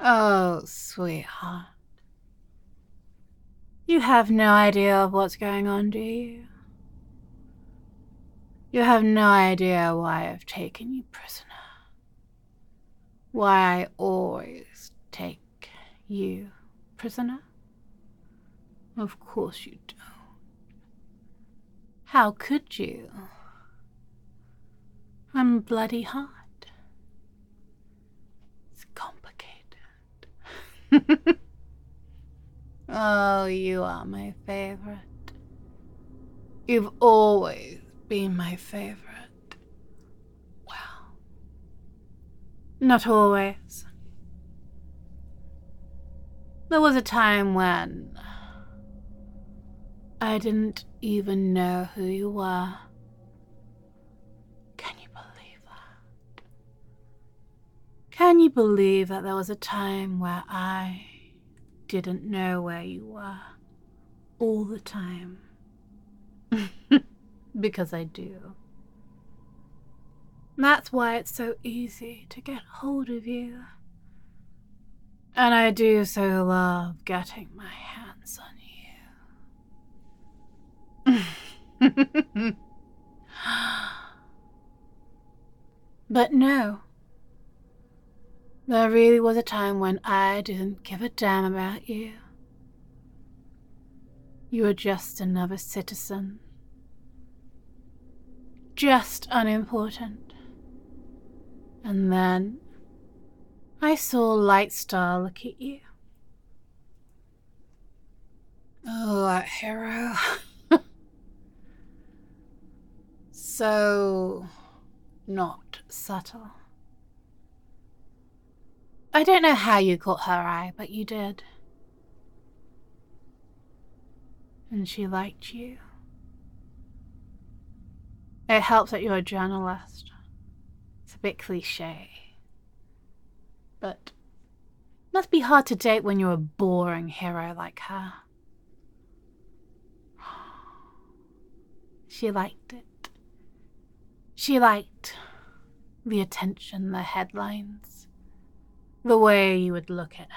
Oh, sweetheart. You have no idea of what's going on, do you? You have no idea why I've taken you prisoner. Why I always take you prisoner? Of course you don't. How could you? I'm bloody hot. It's complicated. Oh, you are my favorite. You've always been my favorite. Well, not always. There was a time when I didn't even know who you were. Can you believe that? Can you believe that there was a time where I didn't know where you were all the time? Because I do. That's why it's so easy to get hold of you. And I do so love getting my hands on you. But no. There really was a time when I didn't give a damn about you. You were just another citizen. Just unimportant. And then I saw Lightstar look at you. Oh, that hero. So not subtle. I don't know how you caught her eye, but you did. And she liked you. It helps that you're a journalist. It's a bit cliche. But it must be hard to date when you're a boring hero like her. She liked it. She liked the attention, the headlines, the way you would look at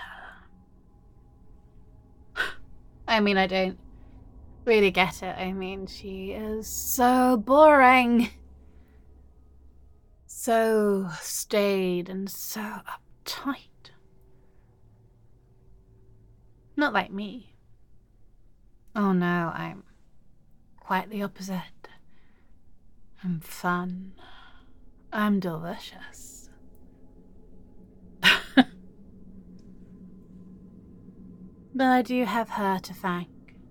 her. I mean, I don't really get it. I mean, she is so boring. So staid and so uptight. Not like me. Oh no, I'm quite the opposite. I'm fun. I'm delicious. But I do have her to thank.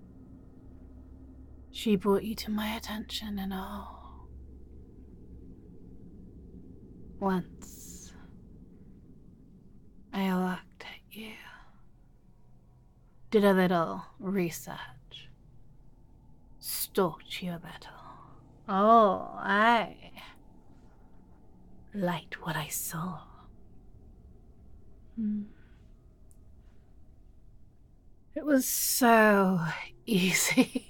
She brought you to my attention and all. Once I looked at you, did a little research, stalked you a little. Oh, I liked what I saw. It was so easy.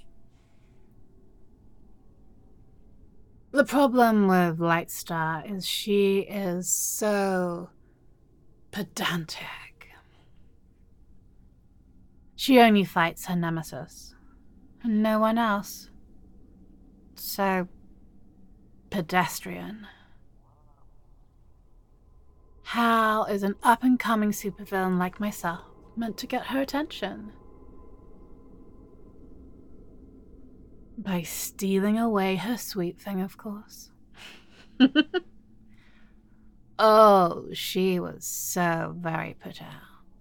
The problem with Lightstar is she is so pedantic. She only fights her nemesis, and no one else. So pedestrian. How is an up-and-coming supervillain like myself meant to get her attention? By stealing away her sweet thing, of course. Oh, she was so very put out.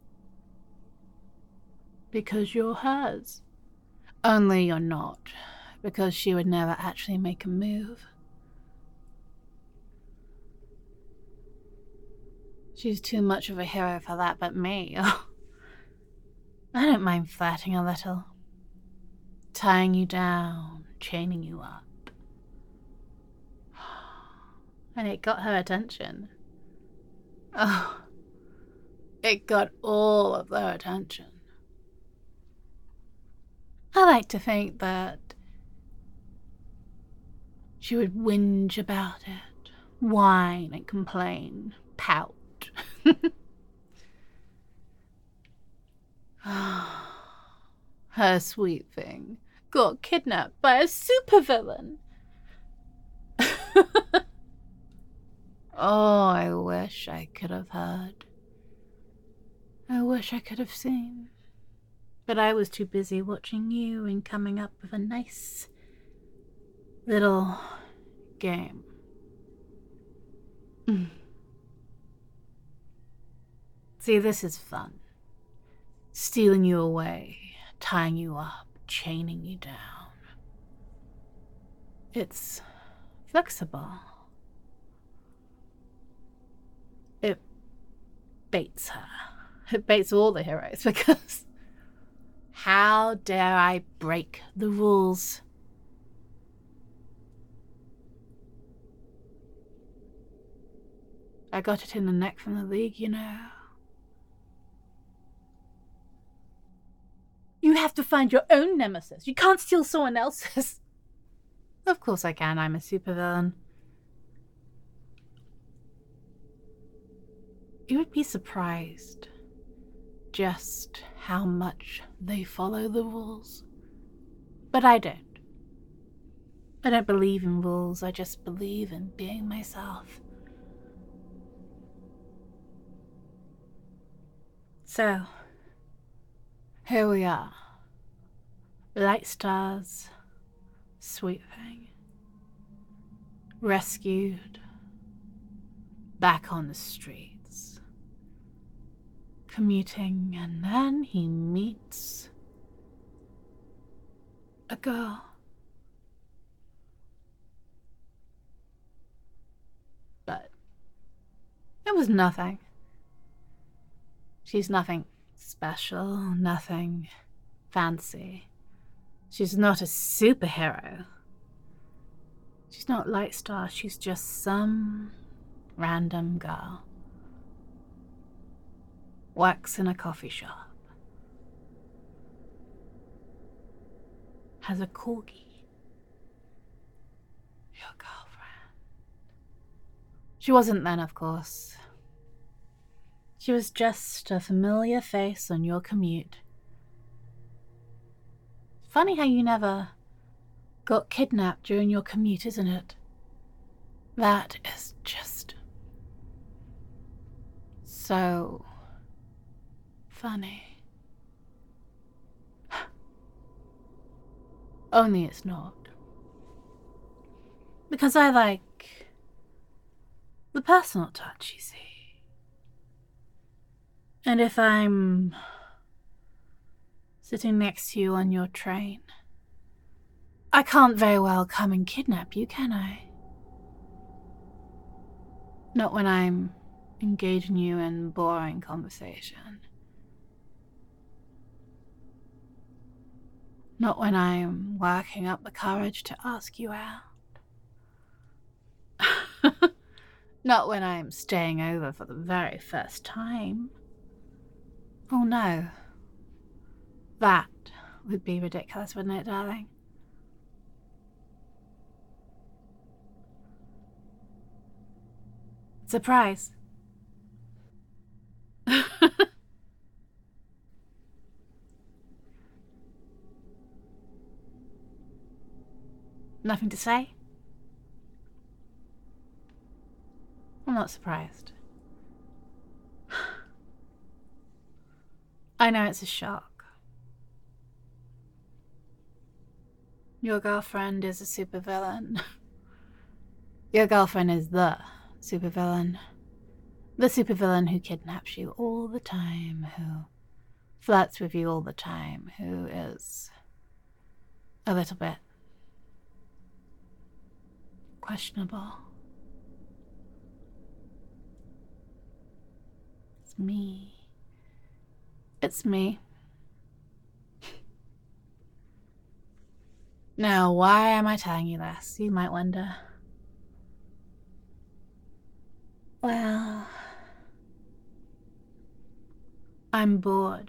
Because you're hers. Only you're not, because she would never actually make a move. She's too much of a hero for that, but me, oh, I don't mind flirting a little. Tying you down, chaining you up. And it got her attention. Oh, it got all of their attention. I like to think that she would whinge about it, whine and complain, pout. Her sweet thing got kidnapped by a supervillain. Oh, I wish I could have heard. I wish I could have seen. But I was too busy watching you and coming up with a nice little game. See, this is fun. Stealing you away, tying you up, chaining you down. It's flexible. It baits her. It baits all the heroes because how dare I break the rules? I got it in the neck from the League, you know. You have to find your own nemesis. You can't steal someone else's. Of course I can. I'm a supervillain. You would be surprised just how much they follow the rules. But I don't. I don't believe in rules. I just believe in being myself. So, here we are. Light Stars, sweet thing. Rescued. Back on the streets. Commuting, and then he meets a girl. But it was nothing. She's nothing special, nothing fancy. She's not a superhero. She's not Light Star, she's just some random girl. Works in a coffee shop. Has a corgi. Your girlfriend. She wasn't then, of course. She was just a familiar face on your commute. Funny how you never got kidnapped during your commute, isn't it? That is just so funny. Only it's not. Because I like the personal touch, you see. And if I'm sitting next to you on your train, I can't very well come and kidnap you, can I? Not when I'm engaging you in boring conversation. Not when I'm working up the courage to ask you out. Not when I'm staying over for the very first time. Oh no. That would be ridiculous, wouldn't it, darling? Surprise. Nothing to say? I'm not surprised. I know it's a shock. Your girlfriend is a supervillain. Your girlfriend is the supervillain. The supervillain who kidnaps you all the time, who flirts with you all the time, who is a little bit questionable. It's me. It's me. Now, why am I telling you this? You might wonder. Well, I'm bored.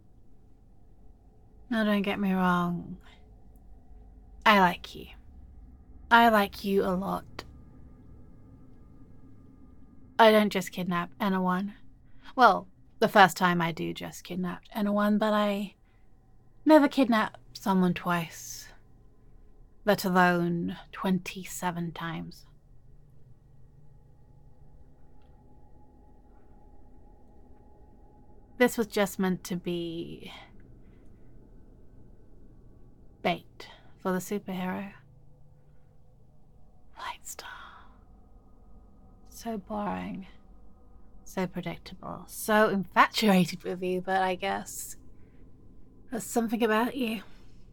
Now, don't get me wrong. I like you. I like you a lot. I don't just kidnap anyone. Well, The first time I do just kidnapped anyone, but I never kidnapped someone twice, let alone 27 times. This was just meant to be bait for the superhero. Lightstar. So boring. So predictable. So infatuated with you, but I guess there's something about you.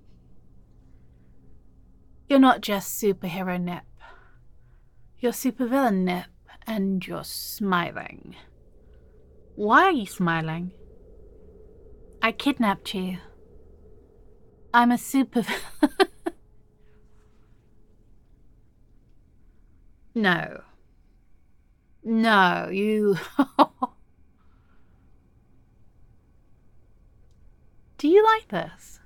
You're not just superhero Nip. You're supervillain Nip, and you're smiling. Why are you smiling? I kidnapped you. I'm a supervillain. No. No, you... Do you like this?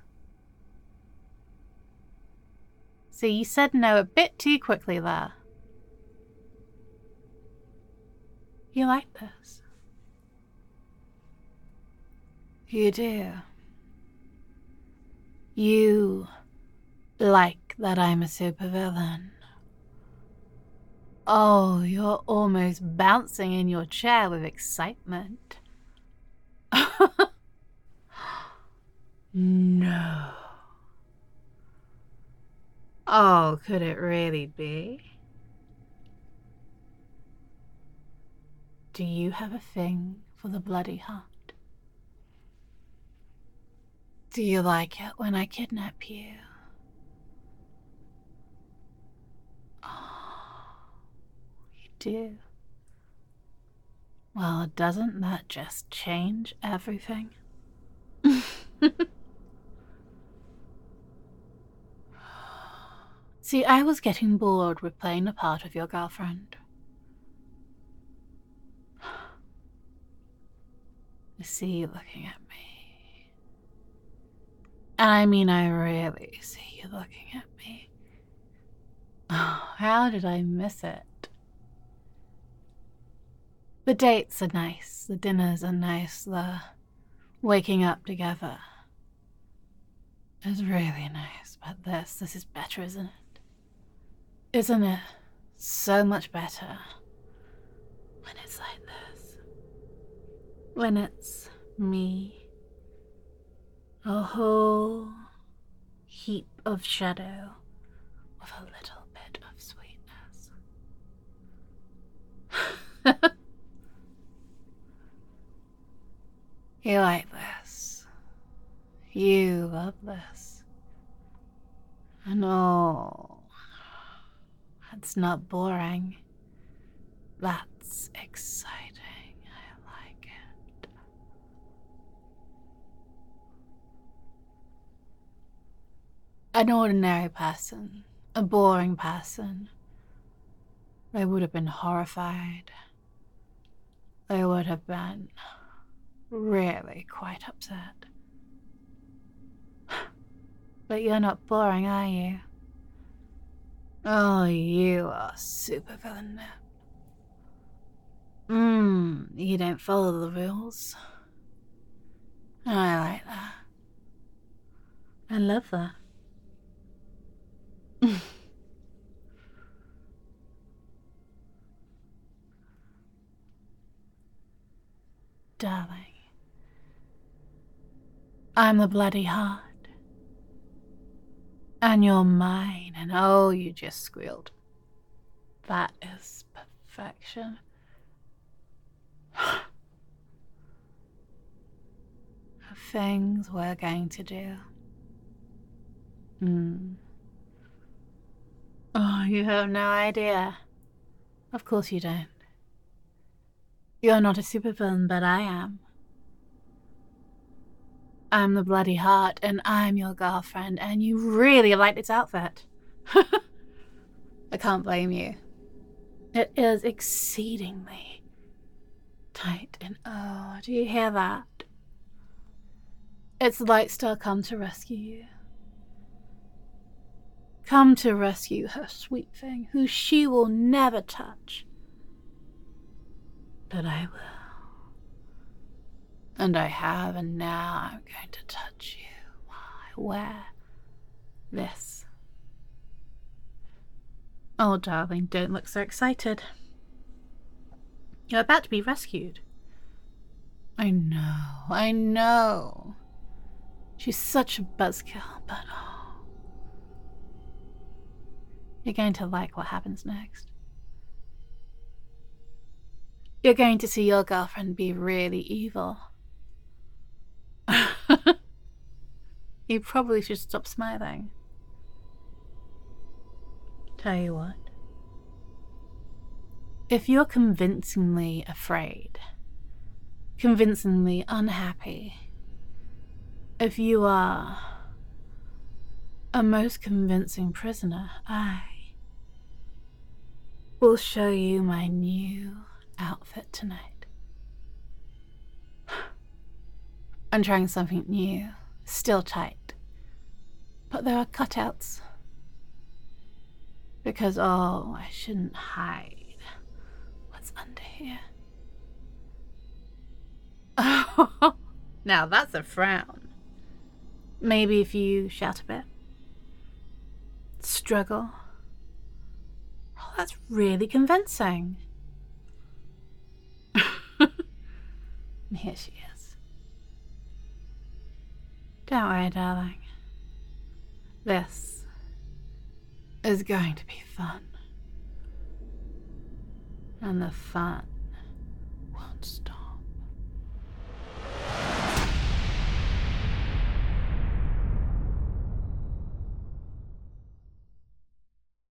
See, you said no a bit too quickly there. You like this? You do. You like that I'm a supervillain. Oh, you're almost bouncing in your chair with excitement. No. Oh, could it really be? Do you have a thing for the bloody heart? Do you like it when I kidnap you? Oh, you do. Well, doesn't that just change everything? See, I was getting bored with playing the part of your girlfriend. I see you looking at me. And I mean, I really see you looking at me. Oh, how did I miss it? The dates are nice, the dinners are nice, the waking up together is really nice, but this is better, isn't it? Isn't it so much better when it's like this? When it's me, a whole heap of shadow with a little bit of sweetness. You like this. You love this. And oh, that's not boring. That's exciting. I like it. An ordinary person, a boring person, they would have been horrified. They would have been really quite upset. But you're not boring, are you? Oh, you are supervillain now. You don't follow the rules. I like that. I love that. Darling, I'm the bloody heart. And you're mine, and oh, you just squealed. That is perfection. The things we're going to do. Oh, you have no idea. Of course you don't. You're not a supervillain, but I am. I'm the bloody heart, and I'm your girlfriend, and you really like this outfit. I can't blame you. It is exceedingly tight, and oh, do you hear that? It's Lightstar come to rescue you. Come to rescue her sweet thing, who she will never touch. But I will. And I have, and now I'm going to touch you while I wear this. Oh, darling, don't look so excited. You're about to be rescued. I know. She's such a buzzkill, but oh. You're going to like what happens next. You're going to see your girlfriend be really evil. You probably should stop smiling. Tell you what. If you're convincingly afraid, convincingly unhappy, if you are a most convincing prisoner, I will show you my new outfit tonight. I'm trying something new, still tight, but there are cutouts. Because, oh, I shouldn't hide what's under here. Oh, now that's a frown. Maybe if you shout a bit. Struggle. Oh, that's really convincing. And here she is. Don't worry, darling. This is going to be fun. And the fun won't stop.